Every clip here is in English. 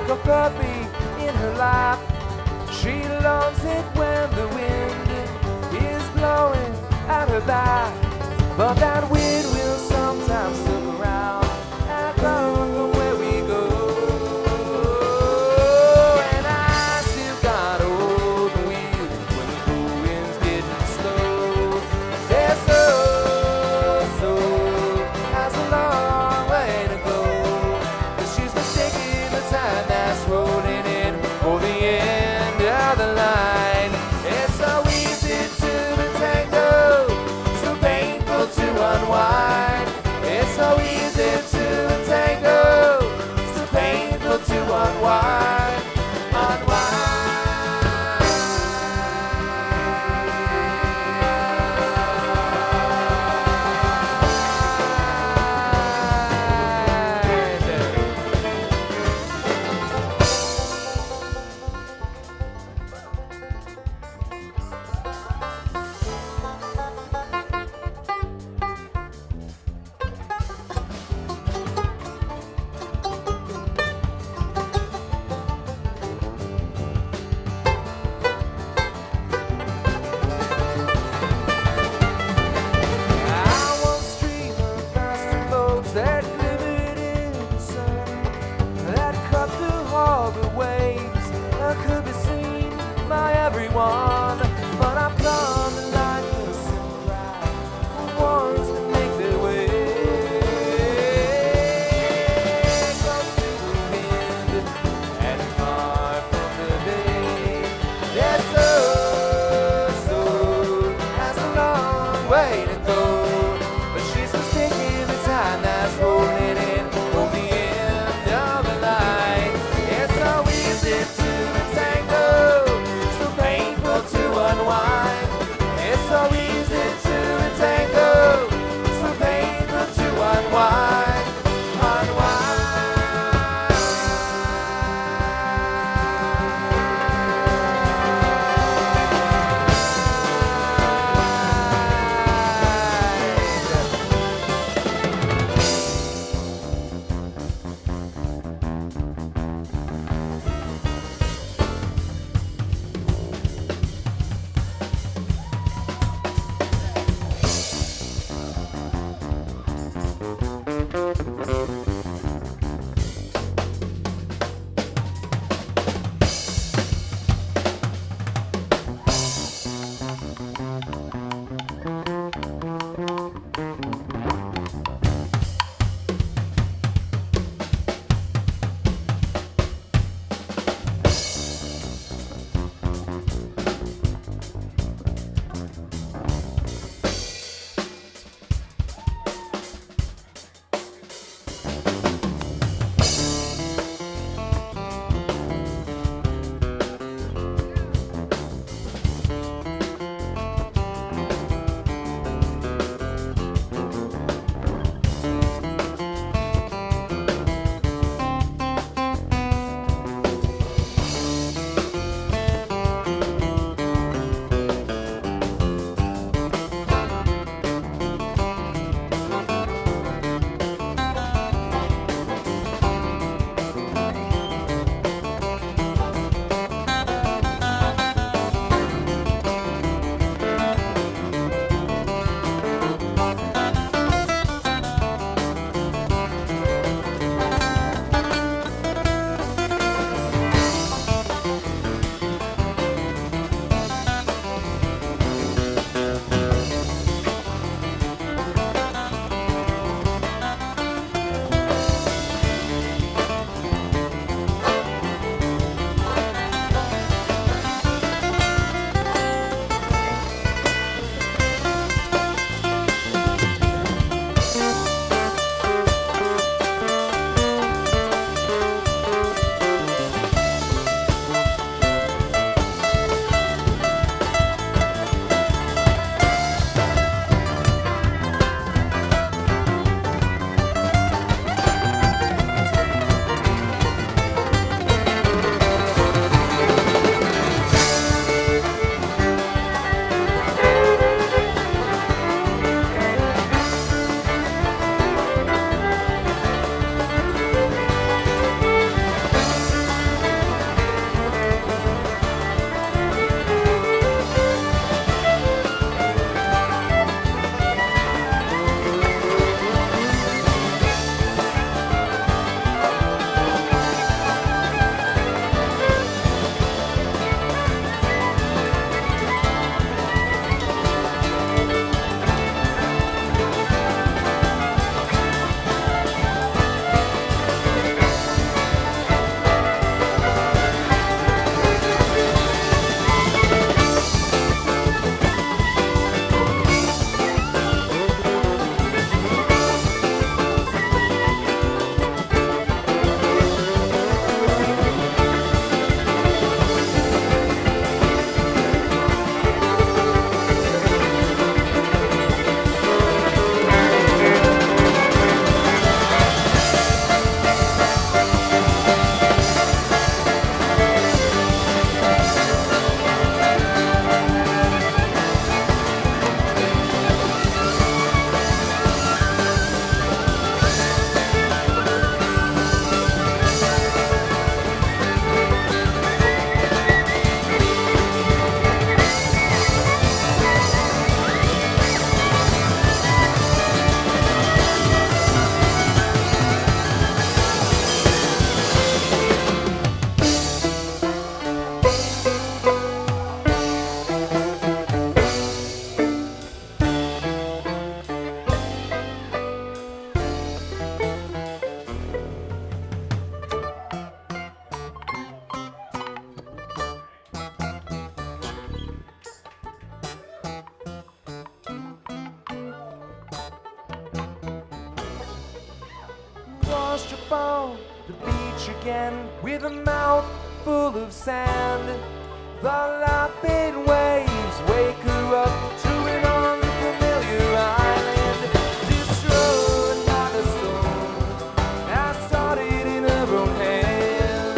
like a puppy in her lap. She loves it when the wind is blowing at her back, but that wind will sometimes look around and come from where we go. And I still got to hold the wheel when the going's getting slow. There's so has a long way to go, but she's mistaken the time that's rolling in for the end of the line. It's so easy to be tangled, so painful to unwind. It's so easy to be tangled, so painful to unwind. That glittered in the sun, that cut through harbor waves, that could be seen by everyone. But I'm coming like a samurai, the ones that make their way close to the wind and far from the bay. Yes, so has a long way to go, but she's mistaken the time that's rolling in for the end of the line. It's so easy to be tangled, so painful on the beach again with a mouth full of sand. The lapping waves wake her up to an unfamiliar island. Destroyed by the storm, I started in her own hand.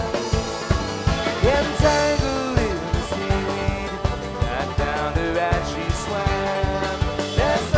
Entangled in the seaweed, I found her as she swam. There's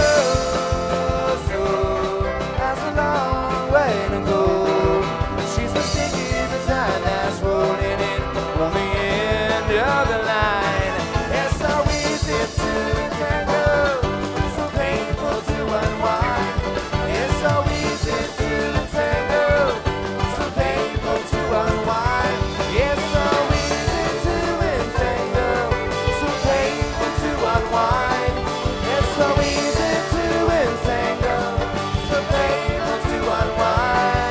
that's a long way to go. She's the stick in the time that's rolling in on the end of the line. It's so easy to tangle, so painful to unwind. It's so easy to tangle, so painful to unwind. It's so easy to entangle, so painful to unwind. It's so easy to entangle, so painful to unwind.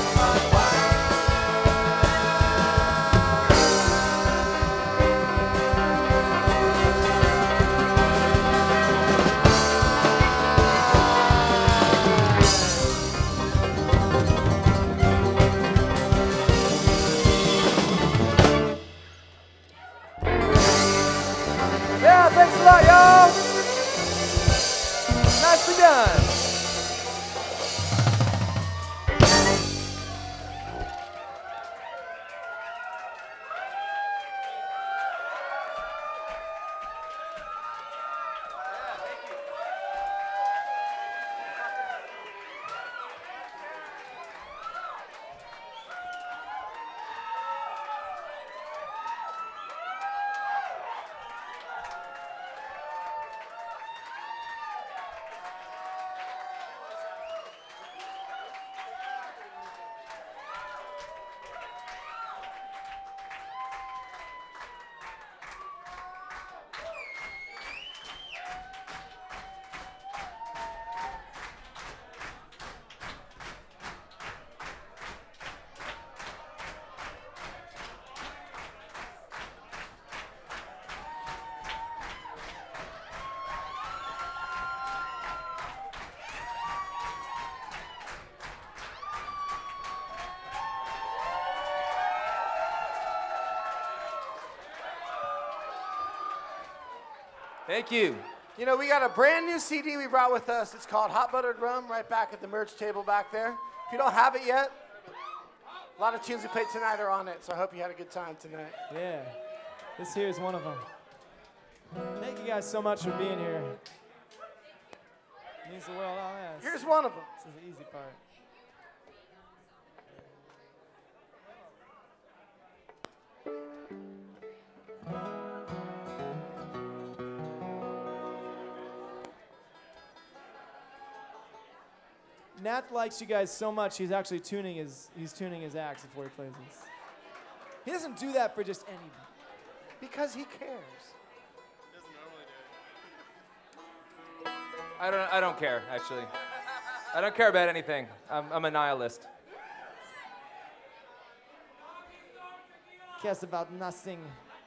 Yeah, thanks a lot, y'all. Nicely done. Thank you. You know, we got a brand new CD we brought with us. It's called Hot Buttered Rum, right back at the merch table back there. If you don't have it yet, a lot of tunes we played tonight are on it, so I hope you had a good time tonight. Yeah, this here is one of them. Thank you guys so much for being here. Means the world. Oh, yeah. Here's one of them. This is the easy part. Nat likes you guys so much. He's actually tuning his axe before he plays this. He doesn't do that for just anybody. Because he cares. I don't care, actually. I don't care about anything. I'm a nihilist. Cares about nothing.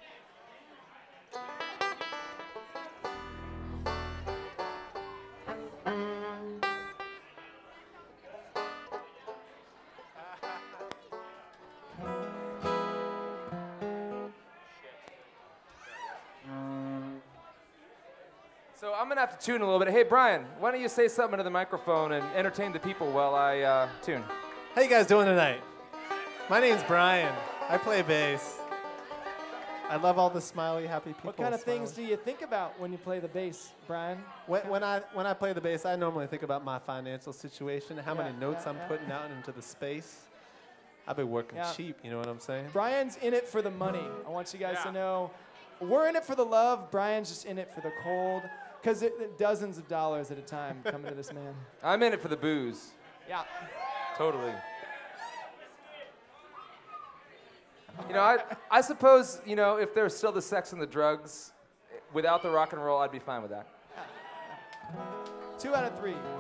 So I'm gonna have to tune a little bit. Hey, Brian, why don't you say something into the microphone and entertain the people while I tune? How you guys doing tonight? My name's Brian. I play bass. I love all the smiley, happy people. What kind of things do you think about when you play the bass, Brian? When I play the bass, I normally think about my financial situation, how many notes I'm putting out into the space. I've been working cheap, you know what I'm saying? Brian's in it for the money. I want you guys to know we're in it for the love. Brian's just in it for the cold. Because dozens of dollars at a time coming to this man. I'm in it for the booze. Yeah. Totally. You know, I suppose, you know, if there's still the sex and the drugs, without the rock and roll, I'd be fine with that. 2 out of 3.